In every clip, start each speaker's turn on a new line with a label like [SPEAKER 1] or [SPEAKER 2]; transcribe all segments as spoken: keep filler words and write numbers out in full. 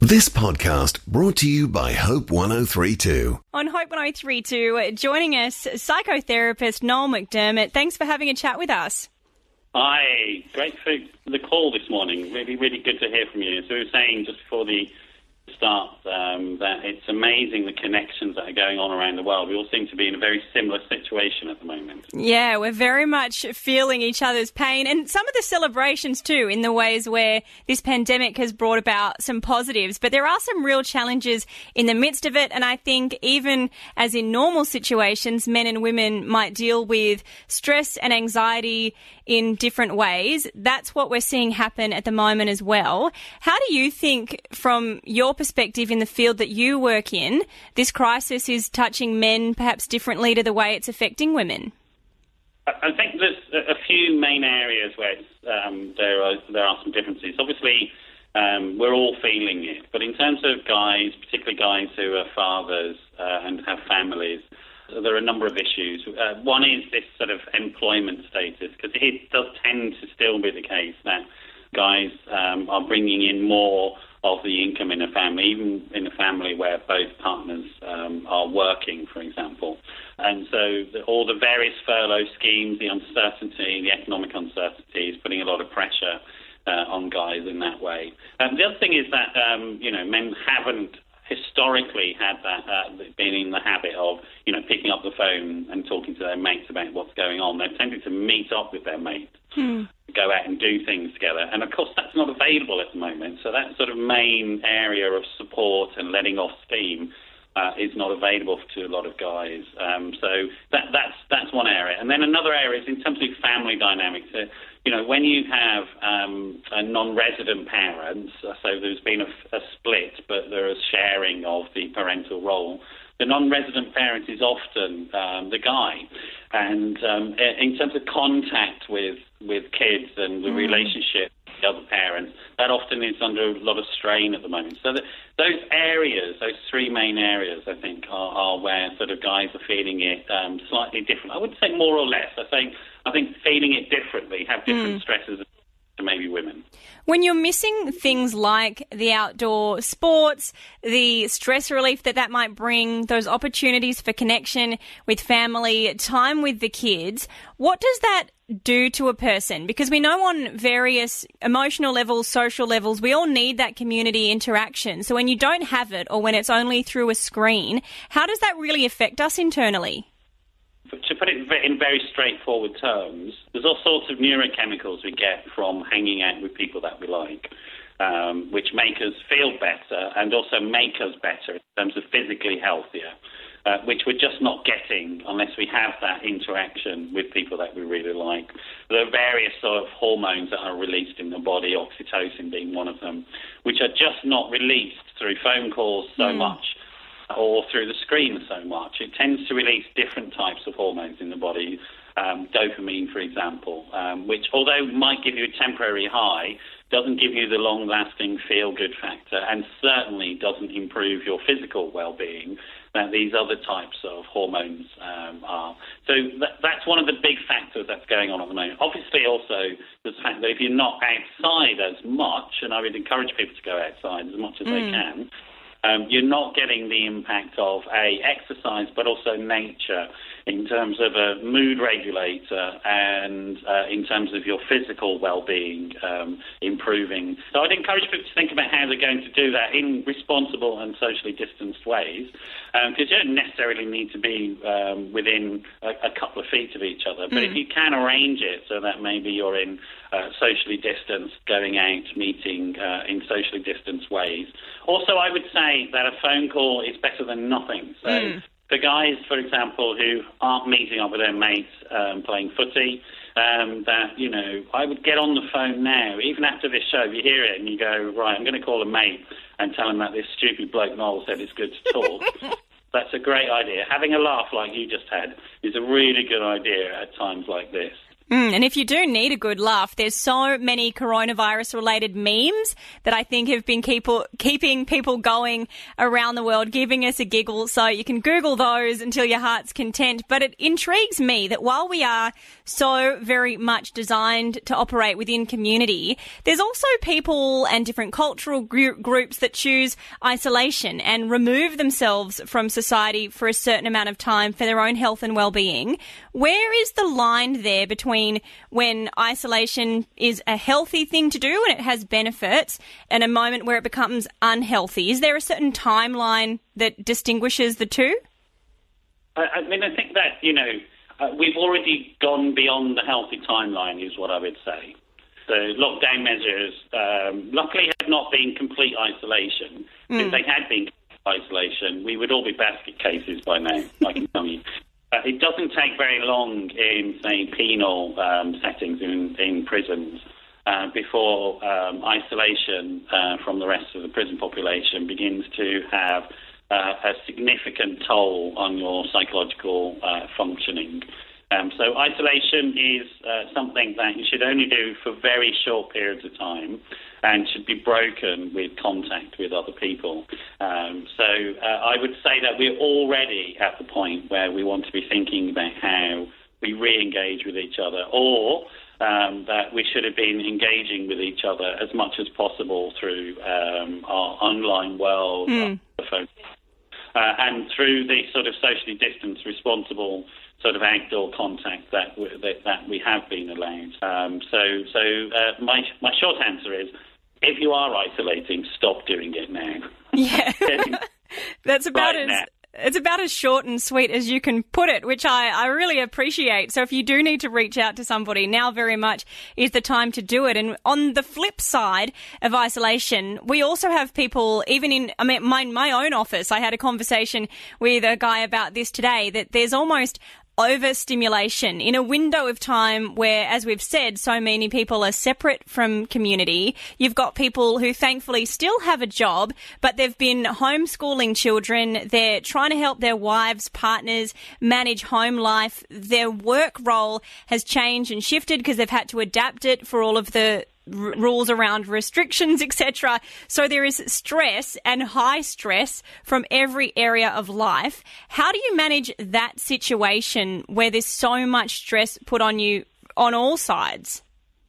[SPEAKER 1] This podcast brought to you by Hope one oh three two.
[SPEAKER 2] On Hope one oh three two, joining us, psychotherapist Noel McDermott. Thanks for having a chat with us.
[SPEAKER 3] Hi, great for the call this morning. Really, really good to hear from you. So we were saying just before the start um, that it's amazing the connections that are going on around the world. We all seem to be in a very similar situation at the moment.
[SPEAKER 2] Yeah, we're very much feeling each other's pain and some of the celebrations too, in the ways where this pandemic has brought about some positives. But there are some real challenges in the midst of it. And I think even as in normal situations, men and women might deal with stress and anxiety in different ways. That's what we're seeing happen at the moment as well. How do you think, from your perspective in the field that you work in, this crisis is touching men perhaps differently to the way it's affecting women?
[SPEAKER 3] I think there's a few main areas where it's, um, there are there are some differences. Obviously, um, we're all feeling it, but in terms of guys, particularly guys who are fathers uh, and have families, there are a number of issues. Uh, one is this sort of employment status, because it does tend to still be the case that guys um, are bringing in more of the income in a family, even in a family where both partners um, are working, for example. And so the, all the various furlough schemes, the uncertainty, the economic uncertainty is putting a lot of pressure uh, on guys in that way. Um, the other thing is that, um, you know, men haven't historically had that, uh, been in the habit of, you know, picking up the phone and talking to their mates about what's going on. They've tended to meet up with their mates, hmm. go out and do things together. And, of course, that's not available at the moment. So that sort of main area of support and letting off steam uh, is not available to a lot of guys. Um, so that, that's that's one area. And then another area is in terms of family dynamics. Uh, you know, when you have um, a non-resident parents, uh, so there's been a, a split, but there is sharing of the parental role, the non-resident parent is often um, the guy. And um, in terms of contact with, with kids and the mm. relationship with the other parents, that often is under a lot of strain at the moment. So that, those areas, those three main areas, I think, are, are where sort of guys are feeling it um, slightly different. I would say more or less. I think, I think feeling it differently, have different mm. stresses to maybe women.
[SPEAKER 2] When you're missing things like the outdoor sports, the stress relief that that might bring, those opportunities for connection with family, time with the kids, what does that do to a person? Because we know on various emotional levels, social levels, we all need that community interaction. So when you don't have it, or when it's only through a screen, how does that really affect us internally?
[SPEAKER 3] To put it in very straightforward terms, there's all sorts of neurochemicals we get from hanging out with people that we like, um, which make us feel better and also make us better in terms of physically healthier, uh, which we're just not getting unless we have that interaction with people that we really like. There are various sort of hormones that are released in the body, oxytocin being one of them, which are just not released through phone calls so mm. much, or through the screen so much. It tends to release different types of hormones in the body, um, dopamine, for example, um, which, although might give you a temporary high, doesn't give you the long-lasting feel-good factor and certainly doesn't improve your physical well-being that these other types of hormones um, are. So that, that's one of the big factors that's going on at the moment. Obviously, also, there's the fact that if you're not outside as much, and I would encourage people to go outside as much as mm. they can, Um, you're not getting the impact of, A, exercise, but also nature in terms of a mood regulator and uh, in terms of your physical well-being um, improving. So I'd encourage people to think about how they're going to do that in responsible and socially distanced ways, because um, you don't necessarily need to be um, within a, a couple of feet of each other. But mm. if you can arrange it so that maybe you're in uh, socially distanced, going out, meeting uh, in socially distanced ways. Also, I would say that a phone call is better than nothing. So mm. for guys, for example, who aren't meeting up with their mates um, playing footy, um, that, you know, I would get on the phone now, even after this show, if you hear it and you go, right, I'm going to call a mate and tell him that this stupid bloke Noel said it's good to talk. That's a great idea. Having a laugh like you just had is a really good idea at times like this.
[SPEAKER 2] Mm, and if you do need a good laugh, there's so many coronavirus-related memes that I think have been keep, keeping people going around the world, giving us a giggle. So you can Google those until your heart's content. But it intrigues me that while we are so very much designed to operate within community, there's also people and different cultural gr- groups that choose isolation and remove themselves from society for a certain amount of time for their own health and well-being. Where is the line there between when isolation is a healthy thing to do and it has benefits and a moment where it becomes unhealthy? Is there a certain timeline that distinguishes the two?
[SPEAKER 3] I, I mean, I think that, you know, uh, we've already gone beyond the healthy timeline is what I would say. So lockdown measures, um, luckily, have not been complete isolation. Mm. If they had been isolation, we would all be basket cases by now, I can tell you. Uh, it doesn't take very long in, say, penal um, settings in, in prisons uh, before um, isolation uh, from the rest of the prison population begins to have uh, a significant toll on your psychological uh, functioning. Um, so isolation is uh, something that you should only do for very short periods of time and should be broken with contact with other people. Um, so uh, I would say that we're already at the point where we want to be thinking about how we re-engage with each other, or um, that we should have been engaging with each other as much as possible through um, our online world, mm. our phone, uh, and through the sort of socially distanced, responsible sort of outdoor contact that we, that, that we have been allowed. Um, so so uh, my my short answer is, if you are isolating, stop doing it now.
[SPEAKER 2] Yeah, that's about
[SPEAKER 3] right
[SPEAKER 2] as
[SPEAKER 3] now.
[SPEAKER 2] It's about as short and sweet as you can put it, which I, I really appreciate. So if you do need to reach out to somebody, now very much is the time to do it. And on the flip side of isolation, we also have people, even in I mean, my, my own office, I had a conversation with a guy about this today, that there's almost overstimulation in a window of time where, as we've said, so many people are separate from community. You've got people who thankfully still have a job, but they've been homeschooling children. They're trying to help their wives, partners manage home life. Their work role has changed and shifted because they've had to adapt it for all of the r- rules around restrictions, et cetera. So there is stress and high stress from every area of life. How do you manage that situation where there's so much stress put on you on all sides?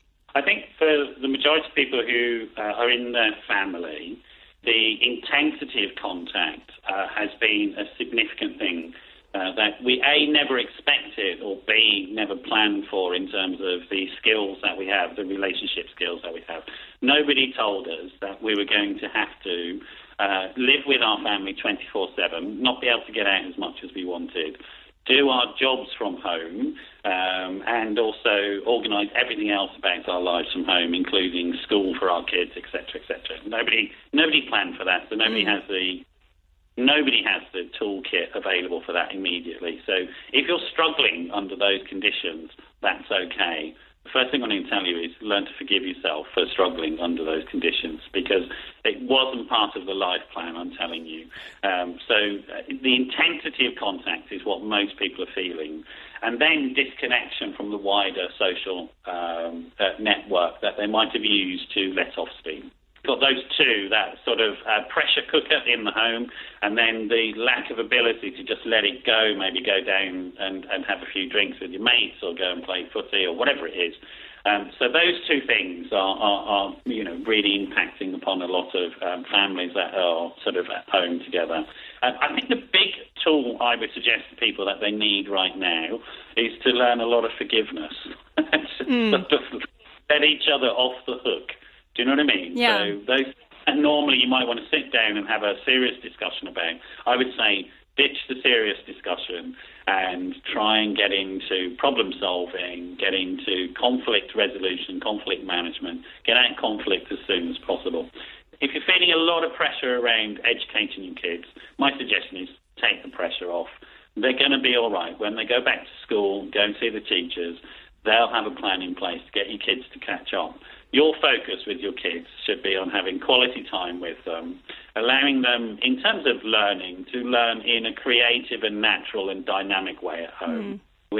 [SPEAKER 3] I think for the majority of people who uh, are in their family, the intensity of contact uh, has been a significant thing uh, that we, A, never expected, or B, never planned for in terms of the skills that we have, the relationship skills that we have. Nobody told us that we were going to have to uh, live with our family twenty-four seven, not be able to get out as much as we wanted, do our jobs from home, um, and also organise everything else about our lives from home, including school for our kids, et cetera, et cetera. Nobody, nobody planned for that, so nobody mm. has the nobody has the toolkit available for that immediately. So if you're struggling under those conditions, that's okay. The first thing I need to tell you is learn to forgive yourself for struggling under those conditions, because it wasn't part of the life plan, I'm telling you. Um, so uh, the intensity of contact is what most people are feeling. And then disconnection from the wider social um, uh, network that they might have used to let off steam. Got those two, that sort of uh, pressure cooker in the home, and then the lack of ability to just let it go, maybe go down and, and have a few drinks with your mates or go and play footy or whatever it is. Um, so those two things are, are, are, you know, really impacting upon a lot of um, families that are sort of at home together. Uh, I think the big tool I would suggest to people that they need right now is to learn a lot of forgiveness. mm. Let each other off the hook. Do you know what I mean?
[SPEAKER 2] Yeah.
[SPEAKER 3] So those and normally you might want to sit down and have a serious discussion about. I would say ditch the serious discussion and try and get into problem solving, get into conflict resolution, conflict management, get out conflict as soon as possible. If you're feeling a lot of pressure around educating your kids, my suggestion is take the pressure off. They're going to be all right. When they go back to school, go and see the teachers, they'll have a plan in place to get your kids to catch up. Your focus with your kids should be on having quality time with them, allowing them, in terms of learning, to learn in a creative and natural and dynamic way at home mm. without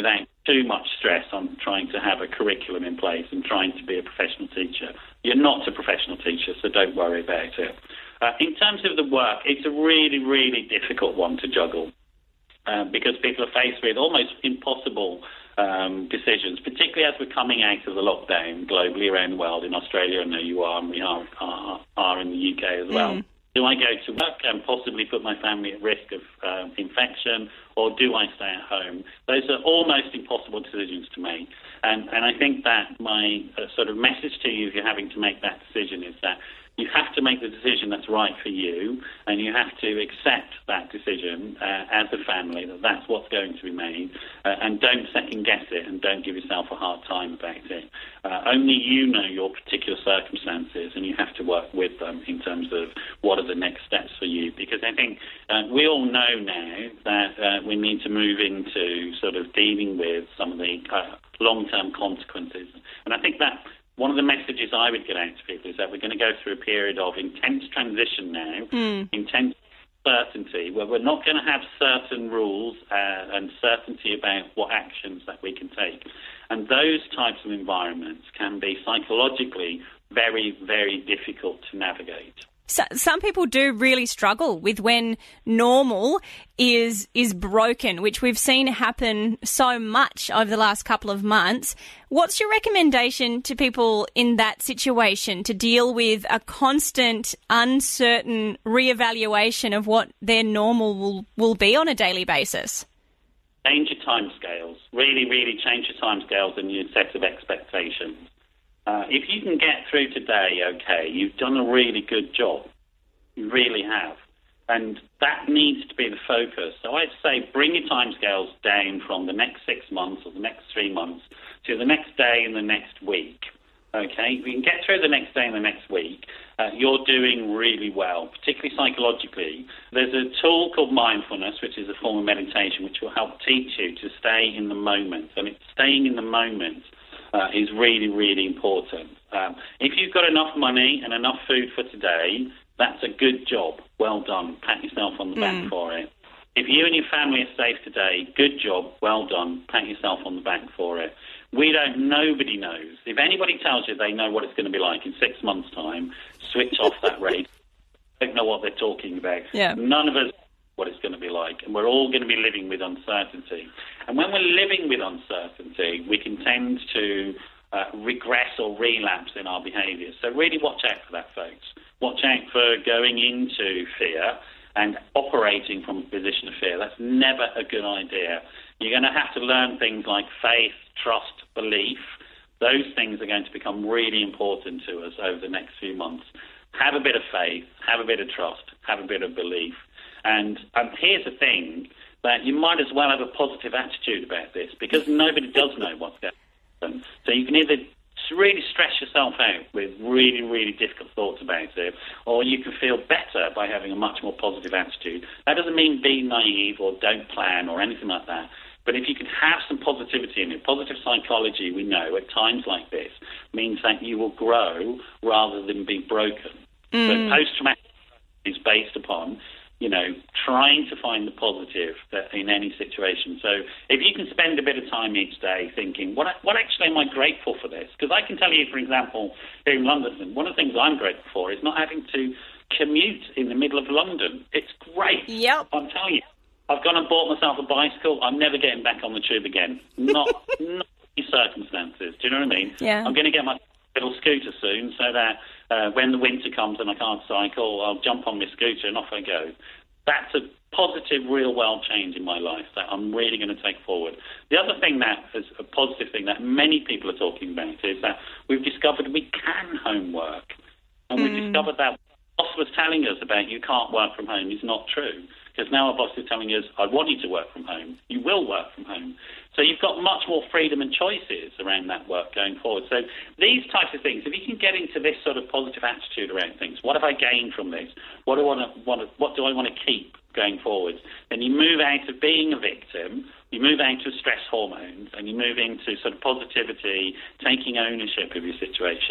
[SPEAKER 3] too much stress on trying to have a curriculum in place and trying to be a professional teacher. You're not a professional teacher, so don't worry about it. Uh, in terms of the work, it's a really, really difficult one to juggle uh, because people are faced with almost impossible um, decisions, particularly as we're coming out of the lockdown globally around the world. In Australia, I know you are, and we are, are, are in the U K as well. Mm. Do I go to work and possibly put my family at risk of uh, infection, or do I stay at home? Those are almost impossible decisions to make. And, and I think that my uh, sort of message to you if you're having to make that decision is that you have to make the decision that's right for you, and you have to accept that decision uh, as a family, that that's what's going to be made, uh, and don't second-guess it and don't give yourself a hard time about it. Uh, only you know your particular circumstances, and you have to work with them in terms of what are the next steps for you. Because I think uh, we all know now that uh, we need to move into sort of dealing with some of the uh, long-term consequences. And I think that one of the messages I would get out to people is that we're going to go through a period of intense transition now, mm. intense certainty, where we're not going to have certain rules uh, and certainty about what actions that we can take. And those types of environments can be psychologically very, very difficult to navigate.
[SPEAKER 2] So, some people do really struggle with when normal is is broken, which we've seen happen so much over the last couple of months. What's your recommendation to people in that situation to deal with a constant, uncertain reevaluation of what their normal will, will be on a daily basis?
[SPEAKER 3] Change your timescales. Really, really change your timescales and your set of expectations. Uh, if you can get through today, okay, you've done a really good job. You really have. And that needs to be the focus. So I'd say bring your timescales down from the next six months or the next three months to the next day and the next week. Okay, if you can get through the next day and the next week, uh, you're doing really well, particularly psychologically. There's a tool called mindfulness, which is a form of meditation, which will help teach you to stay in the moment. And it's staying in the moment Uh, is really, really important. Um, if you've got enough money and enough food for today, that's a good job. Well done. Pat yourself on the back mm. for it. If you and your family are safe today, good job. Well done. Pat yourself on the back for it. We don't, nobody knows. If anybody tells you they know what it's going to be like in six months' time, switch off that radio. Don't know what they're talking about.
[SPEAKER 2] Yeah.
[SPEAKER 3] None of us know what it's going to be like, and we're all going to be living with uncertainty. And when we're living with uncertainty, we can tend to uh, regress or relapse in our behaviours. So really watch out for that, folks. Watch out for going into fear and operating from a position of fear. That's never a good idea. You're going to have to learn things like faith, trust, belief. Those things are going to become really important to us over the next few months. Have a bit of faith, have a bit of trust, have a bit of belief. And um, here's the thing, that you might as well have a positive attitude about this, because nobody does know what's going to happen. So you can either really stress yourself out with really, really difficult thoughts about it, or you can feel better by having a much more positive attitude. That doesn't mean be naive or don't plan or anything like that. But if you can have some positivity in it, positive psychology, we know, at times like this, means that you will grow rather than be broken. Mm. So post-traumatic is based upon, you know, trying to find the positive that in any situation. So if you can spend a bit of time each day thinking, what what actually am I grateful for this? Because I can tell you, for example, here in London, one of the things I'm grateful for is not having to commute in the middle of London. It's great.
[SPEAKER 2] Yep.
[SPEAKER 3] I'm telling you. I've gone and bought myself a bicycle. I'm never getting back on the tube again. Not, not any circumstances. Do you know what I mean?
[SPEAKER 2] Yeah.
[SPEAKER 3] I'm going to get my little scooter soon so that uh, when the winter comes and I can't cycle, I'll jump on my scooter and off I go. That's a positive, real world change in my life that I'm really going to take forward. The other thing that is a positive thing that many people are talking about is that we've discovered we can homework. And mm. we've discovered that what boss was telling us about you can't work from home is not true. Because now our boss is telling us, I want you to work from home. You will work from home. So you've got much more freedom and choices around that work going forward. So these types of things, if you can get into this sort of positive attitude around things, what have I gained from this? What do I want to, want to, what do I want to keep going forward? Then you move out of being a victim, you move out of stress hormones, and you move into sort of positivity, taking ownership of your situation.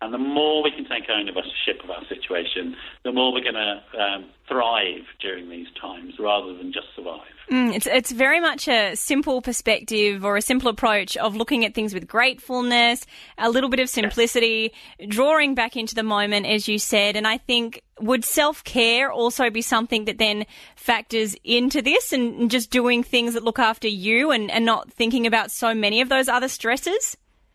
[SPEAKER 3] And the more we can take ownership of our situation, the more we're going to um, thrive during these times rather than just survive.
[SPEAKER 2] Mm, it's it's very much a simple perspective or a simple approach of looking at things with gratefulness, a little bit of simplicity, yes. drawing back into the moment, as you said. And I think, would self-care also be something that then factors into this and just doing things that look after you and, and not thinking about so many of those other stresses?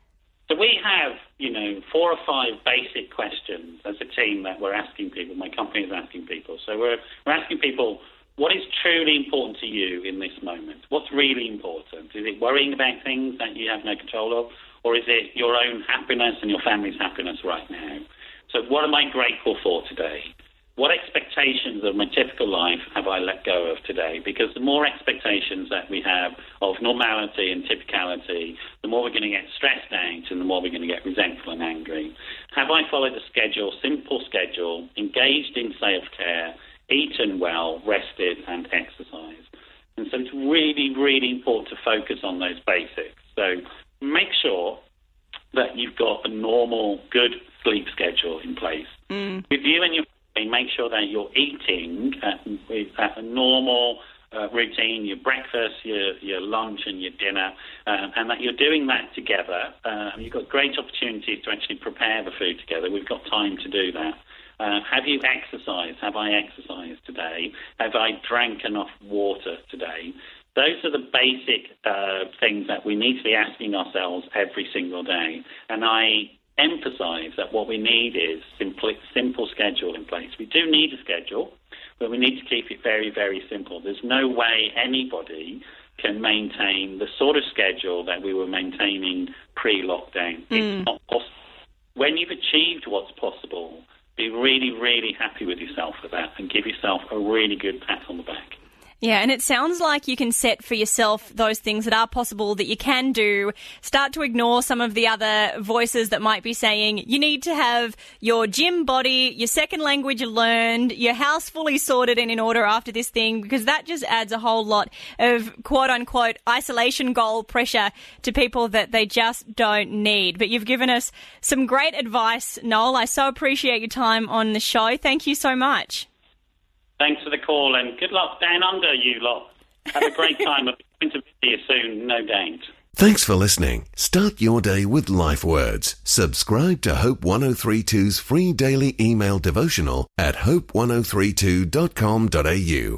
[SPEAKER 3] So we have, you know, four or five basic questions as a team that we're asking people. My company is asking people. So we're, we're asking people, what is truly important to you in this moment? What's really important? Is it worrying about things that you have no control of? Or is it your own happiness and your family's happiness right now? So what am I grateful for today? What expectations of my typical life have I let go of today? Because the more expectations that we have of normality and typicality, the more we're going to get stressed out and the more we're going to get resentful and angry. Have I followed a schedule, simple schedule, engaged in self-care, eaten well, rested and exercised? And so it's really, really important to focus on those basics. So make sure that you've got a normal, good sleep schedule in place. Mm. With you and your make sure that you're eating at, at a normal uh, routine, your breakfast, your, your lunch and your dinner, uh, and that you're doing that together. Uh, you've got great opportunities to actually prepare the food together. We've got time to do that. Uh, have you exercised? Have I exercised today? Have I drank enough water today? Those are the basic uh, things that we need to be asking ourselves every single day. And I emphasize that what we need is simple, simple schedule in place. We do need a schedule, but we need to keep it very, very simple. There's no way anybody can maintain the sort of schedule that we were maintaining pre-lockdown. Mm. It's not possible. When you've achieved what's possible, be really, really happy with yourself for that and give yourself a really good pat on the back.
[SPEAKER 2] Yeah, and it sounds like you can set for yourself those things that are possible, that you can do. Start to ignore some of the other voices that might be saying you need to have your gym body, your second language learned, your house fully sorted and in order after this thing, because that just adds a whole lot of quote-unquote isolation goal pressure to people that they just don't need. But you've given us some great advice, Noel. I so appreciate your time on the show. Thank you so much.
[SPEAKER 3] Thanks for the call, and good luck down under, you lot. Have a great time. I'm going to see you soon, no doubt.
[SPEAKER 1] Thanks for listening. Start your day with Life Words. Subscribe to Hope ten thirty-two's free daily email devotional at hope ten thirty-two dot com dot a u.